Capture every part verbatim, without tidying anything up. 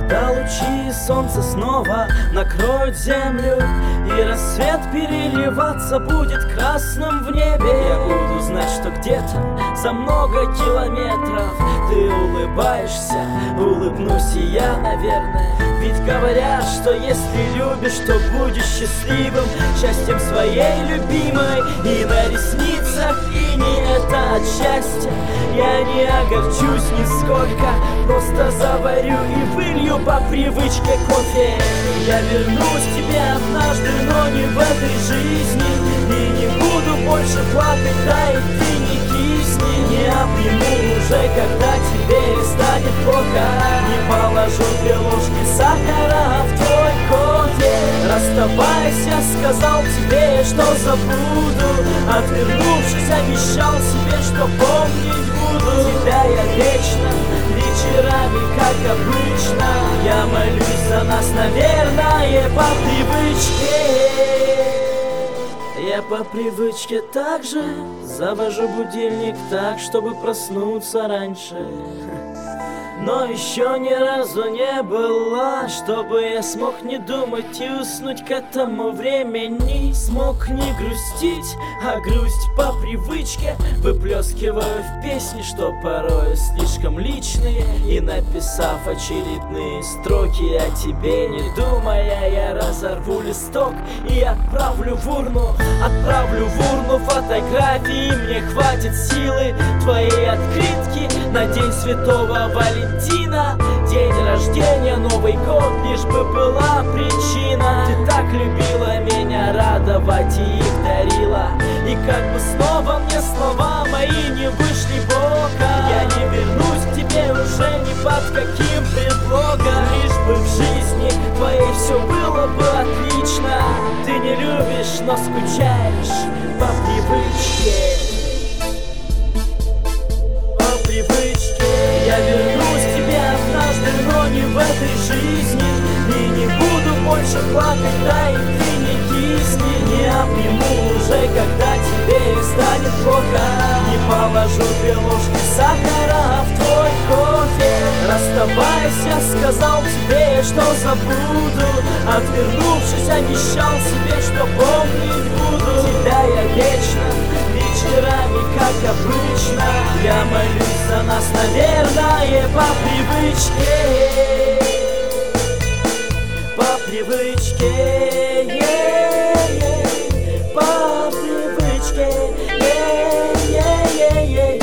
Когда лучи солнца снова накроют землю, и рассвет переливаться будет красным в небе, я буду знать, что где-то за много километров ты улыбаешься, улыбнусь и я, наверное. Ведь говорят, что если любишь, то будешь счастливым, счастьем своей любимой. И на ресницах и не это от счастья я не огорчусь нисколько, просто заварю и вылью по привычке кофе. Я вернусь к тебе однажды, но не в этой жизни, и не буду больше плакать, да и ты не кисни. Не обниму уже, когда тебе станет плохо, не положу две ложки сахара в твой кофе. Расставаясь, я сказал тебе, что забуду, отвернувшись, обещал себе, что помнить буду. Тебя я вечно, вечерами, как обычно, я молюсь за нас, наверное, по привычке. Я по привычке также завожу будильник так, чтобы проснуться раньше. Но еще ни разу не было, чтобы я смог не думать и уснуть к этому времени. Смог не грустить, а грусть по привычке выплескиваю в песни, что порой слишком личные. И написав очередные строки о тебе, не думая, я разорву листок и отправлю в урну. Отправлю в урну фотографии, мне хватит силы твоей открытки на День Святого Валентина. День рождения, Новый год, лишь бы была причина. Ты так любила меня радовать и их дарила, и как бы снова мне слова мои не вышли боком. Я не вернусь к тебе уже ни под каким предлогом, лишь бы в жизни твоей все было бы отлично. Ты не любишь, но скучаешь по привычке. По привычке я вернусь к тебе однажды, но не в этой жизни, и не буду больше плакать, да и ты не кисни. Не обниму уже, когда тебе станет плохо, не положу две ложки сахара в твой кофе. Расставаясь, я сказал тебе, что забуду, отвернувшись, обещал себе, что помнить буду. Тебя я вечно, вечерами, как обычно, я молюсь за нас, наверное, по привычке. По привычке, е-е-е, по привычке, е-е-е-е.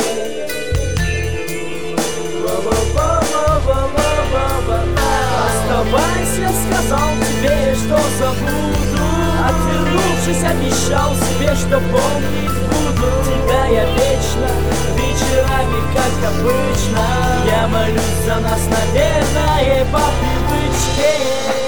Оставайся, я сказал тебе, что забуду, отвернувшись, обещал себе, что помнить буду. Тебя я вечно, вечерами, как обычно, я молюсь за нас, наверное, по привычке.